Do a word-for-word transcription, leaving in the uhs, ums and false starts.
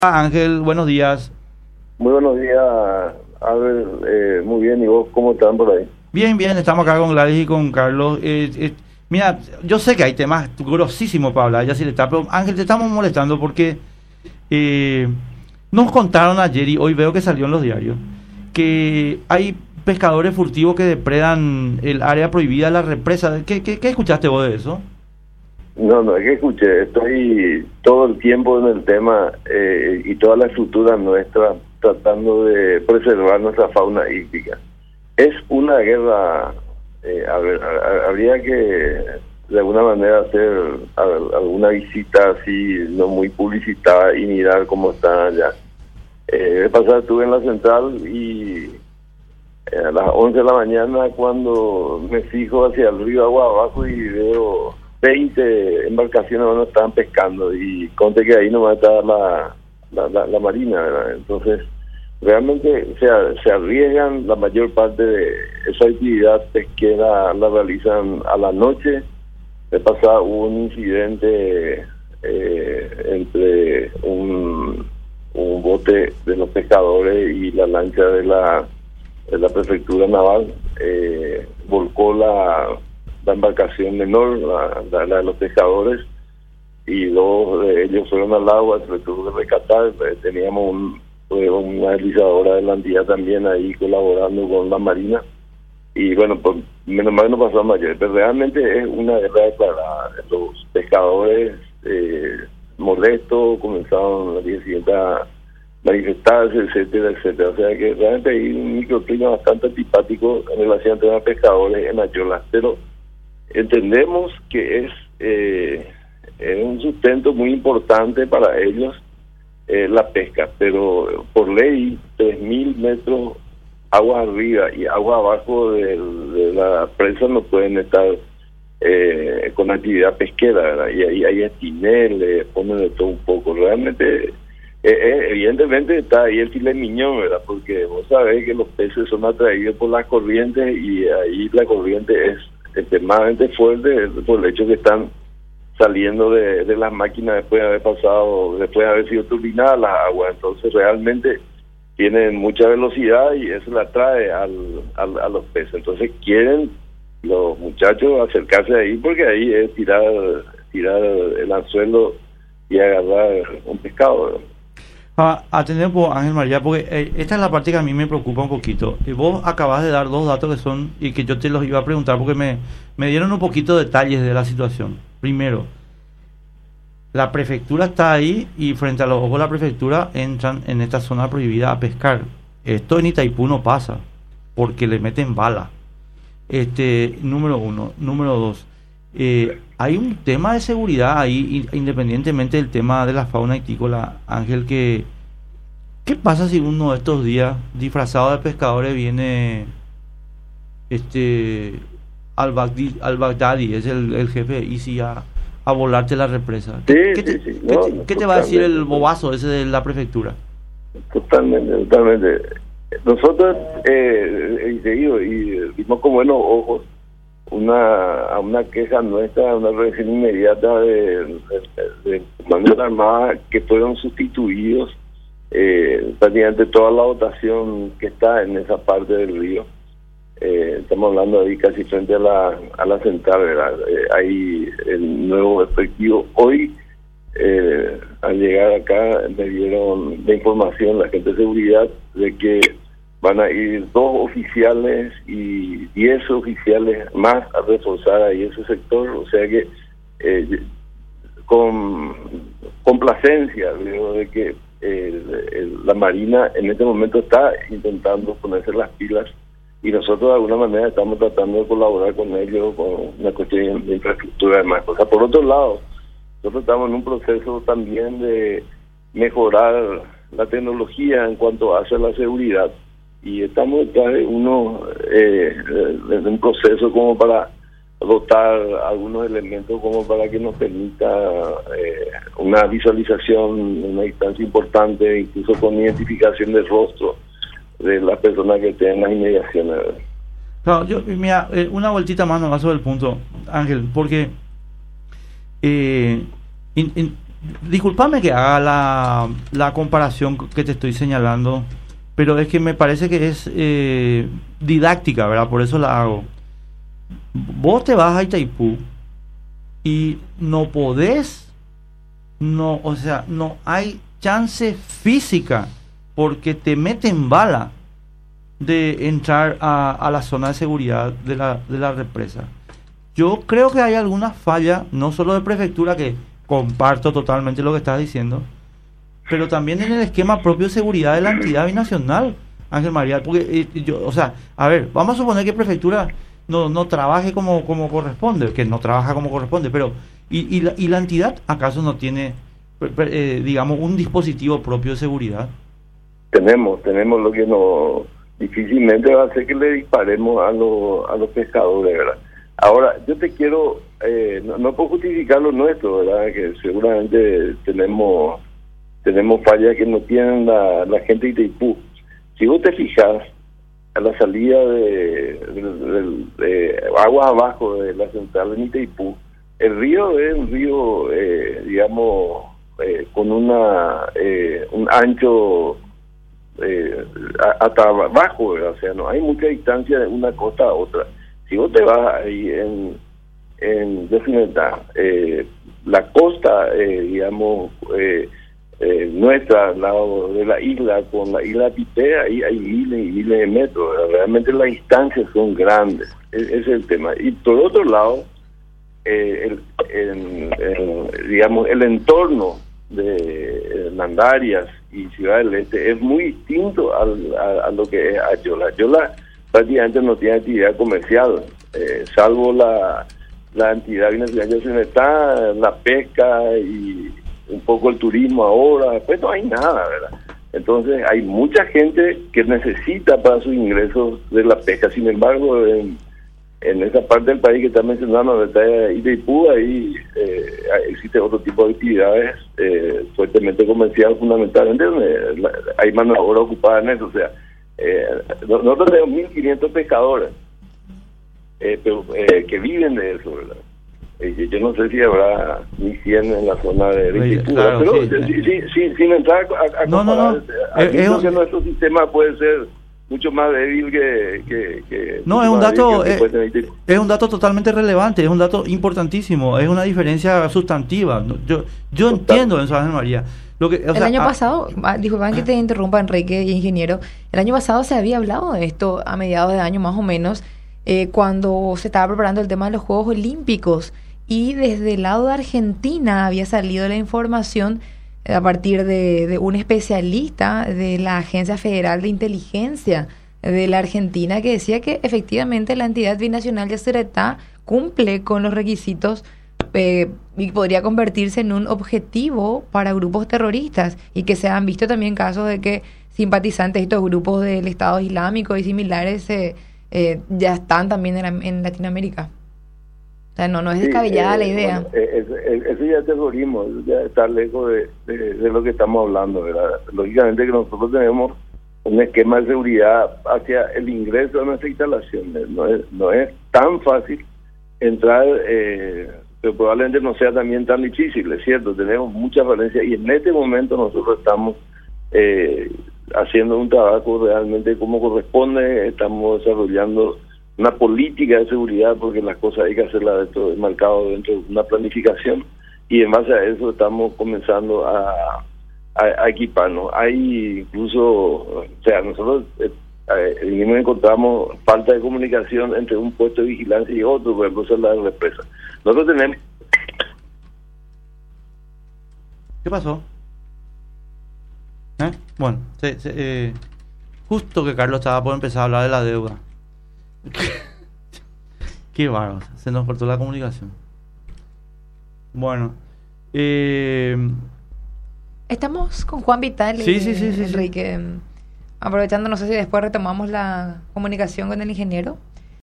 Ángel, buenos días. Muy buenos días, Albert. Eh, muy bien, ¿y vos cómo están por ahí? Bien, bien, estamos acá con Gladys y con Carlos. Eh, eh, mira, yo sé que hay temas grosísimos para hablar, ya sí le está, pero Ángel, te estamos molestando porque eh, nos contaron ayer y hoy veo que salió en los diarios que hay pescadores furtivos que depredan el área prohibida de la represa. ¿Qué, qué, qué escuchaste vos de eso? No, no, es que escuché, estoy todo el tiempo en el tema eh, y toda la estructura nuestra tratando de preservar nuestra fauna hídrica. Es una guerra, eh, a ver, a, habría que de alguna manera hacer a, alguna visita así, no muy publicitada y mirar cómo está allá. Eh, de pasar estuve en la central y eh, a las once de la mañana cuando me fijo hacia el río agua abajo y veo veinte embarcaciones no estaban pescando y conté que ahí nomás estaba la, la, la, la marina, ¿verdad? Entonces realmente se, se arriesgan. La mayor parte de esa actividad pesquera la realizan a la noche. De pasada hubo un incidente eh, entre un, un bote de los pescadores y la lancha de la, de la prefectura naval. Eh, volcó la la embarcación menor, la, la, la de los pescadores, y dos de ellos fueron al agua, se les tuvo que rescatar. Teníamos un, una deslizadora de la entidad también ahí colaborando con la marina, y bueno, pues menos mal no pasó a mayores, pero realmente es una guerra declarada. Los pescadores eh, molestos comenzaron al día siguiente a manifestarse, etcétera, etcétera. O sea que realmente hay un microclima bastante antipático en relación a los pescadores en Ayolas, pero entendemos que es, eh, es un sustento muy importante para ellos eh, la pesca, pero por ley tres mil metros agua arriba y agua abajo de, de la presa no pueden estar eh, con actividad pesquera, ¿verdad? Y ahí hay estineles, ponen de todo un poco. Realmente, eh, eh, evidentemente está ahí el filet miñón, ¿verdad? Porque vos sabés que los peces son atraídos por las corrientes y ahí la corriente es extremadamente fuerte por el hecho que están saliendo de, de las máquinas después de haber pasado, después de haber sido turbinadas las aguas. Entonces realmente tienen mucha velocidad y eso la atrae al, al, a los peces. Entonces quieren los muchachos acercarse ahí porque ahí es tirar, tirar el anzuelo y agarrar un pescado, ¿verdad? Ah, atender un poco, Ángel María, porque eh, esta es la parte que a mí me preocupa un poquito. Y vos acabas de dar dos datos que son, y que yo te los iba a preguntar porque me, me dieron un poquito de detalles de la situación. Primero, la prefectura está ahí y frente a los ojos de la prefectura entran en esta zona prohibida a pescar. Esto en Itaipú no pasa, porque le meten bala. Este, número uno. Número dos, eh, hay un tema de seguridad ahí, independientemente del tema de la fauna hícola, Ángel, que ¿qué pasa si uno de estos días disfrazado de pescadores viene este al Bagdadi, al Bagdadi es el, el jefe y si a, a volarte la represa? Sí, ¿Qué te, sí, sí. ¿qué, No, te, no, ¿qué te va a decir el bobazo ese de la prefectura? Totalmente, totalmente. Nosotros, eh, y, y, y vimos con buenos ojos una a una queja nuestra, una reacción inmediata de, de, de comandos de Armada que fueron sustituidos eh, prácticamente toda la dotación que está en esa parte del río. Eh, estamos hablando ahí casi frente a la a la central, ¿verdad? Eh, hay el nuevo efectivo. Hoy, eh, al llegar acá, me dieron la información la gente de seguridad de que van a ir dos oficiales y diez oficiales más a reforzar ahí ese sector. O sea que eh, con complacencia digo de que eh, el, la Marina en este momento está intentando ponerse las pilas y nosotros de alguna manera estamos tratando de colaborar con ellos con una cuestión de infraestructura y demás cosas. Por otro lado, nosotros estamos en un proceso también de mejorar la tecnología en cuanto hace la seguridad y estamos detrás de uno eh, de un proceso como para dotar algunos elementos como para que nos permita eh, una visualización en una distancia importante, incluso con identificación del rostro de las personas que estén en las inmediaciones. Claro, yo, mira, eh, una vueltita más nomás sobre el punto, Ángel, porque eh, in, in, discúlpame que haga la, la comparación que te estoy señalando, pero es que me parece que es eh, didáctica, ¿verdad? Por eso la hago. Vos te vas a Itaipú y no podés, no, o sea, no hay chance física porque te meten bala de entrar a, a la zona de seguridad de la, de la represa. Yo creo que hay alguna falla, no solo de prefectura, que comparto totalmente lo que estás diciendo, pero también en el esquema propio de seguridad de la entidad binacional, Ángel María, porque eh, yo, o sea, a ver, vamos a suponer que prefectura no, no trabaje como, como corresponde, que no trabaja como corresponde, pero ¿y, y, la, y la entidad acaso no tiene, eh, digamos, un dispositivo propio de seguridad? Tenemos, tenemos lo que no, difícilmente va a hacer que le disparemos a, lo, a los pescadores, ¿verdad? Ahora, yo te quiero, eh, no, no puedo justificar lo nuestro, ¿verdad? Que seguramente tenemos tenemos fallas que no tienen la, la gente de Itaipú. Si vos te fijas, a la salida de, de, de, de aguas abajo de la central de Itaipú, el río es un río, eh, digamos, eh, con una eh, un ancho eh, hasta abajo, ¿verdad? O sea, no hay mucha distancia de una costa a otra. Si vos te vas ahí en, en definitiva, eh, la costa, eh, digamos, eh, eh, nuestra, al lado de la isla, con la isla Pipé, ahí hay miles y miles de metros. Realmente las distancias son grandes, ese es el tema. Y por otro lado, eh, el, el, el, digamos, el entorno de Hernandarias y Ciudad del Este es muy distinto al, a, a lo que es Ayola. Ayola prácticamente no tiene actividad comercial, eh, salvo la, la entidad binacional que está, la pesca y un poco el turismo ahora, pues no hay nada, ¿verdad? Entonces hay mucha gente que necesita para sus ingresos de la pesca. Sin embargo, en, en esa parte del país que está mencionando, donde está Itaipú, ahí eh, existe otro tipo de actividades eh, fuertemente comerciales, fundamentalmente, donde la, hay mano de obra ocupada en eso. O sea, eh, nosotros tenemos mil quinientos pescadores eh, pero, eh, que viven de eso, ¿verdad? Eh, yo no sé si habrá ni cien en la zona de Itaipú, claro, pero sí, sí, sí, sí, sin entrar a, a no, comparar, no, no. Aquí es, creo es, que nuestro sistema puede ser mucho más débil que... que, que no, es un dato que es, es un dato totalmente relevante, es un dato importantísimo, es una diferencia sustantiva. Yo yo Total. entiendo eso, Ángel María. Lo que, o el sea, año a, pasado, disculpen que te interrumpa, Enrique, ingeniero, el año pasado se había hablado de esto a mediados de año más o menos, eh, cuando se estaba preparando el tema de los Juegos Olímpicos, y desde el lado de Argentina había salido la información a partir de, de un especialista de la Agencia Federal de Inteligencia de la Argentina que decía que efectivamente la entidad binacional Yacyretá cumple con los requisitos eh, y podría convertirse en un objetivo para grupos terroristas, y que se han visto también casos de que simpatizantes de estos grupos del Estado Islámico y similares eh, eh, ya están también en, en Latinoamérica. O sea, no, no es descabellada sí, eh, la idea. Bueno, eso, eso ya es terrorismo, eso ya está lejos de, de, de lo que estamos hablando, ¿verdad? Lógicamente que nosotros tenemos un esquema de seguridad hacia el ingreso a nuestra instalación. No es, no es tan fácil entrar, eh, pero probablemente no sea también tan difícil, es cierto, tenemos muchas falencias y en este momento nosotros estamos eh, haciendo un trabajo realmente como corresponde, estamos desarrollando una política de seguridad, porque las cosas hay que hacerlas dentro, marcado dentro de una planificación, y en base a eso estamos comenzando a, a, a equiparnos. Hay incluso, o sea, nosotros eh, eh, encontramos falta de comunicación entre un puesto de vigilancia y otro, por ejemplo, la represa. Nosotros tenemos... ¿Qué pasó? ¿Eh? Bueno, se, se, eh, justo que Carlos estaba por empezar a hablar de la deuda. Qué bárbaro, se nos cortó la comunicación. Bueno, eh... estamos con Juan Vital y sí, sí, sí, sí, Enrique. Sí. Aprovechando, no sé si después retomamos la comunicación con el ingeniero.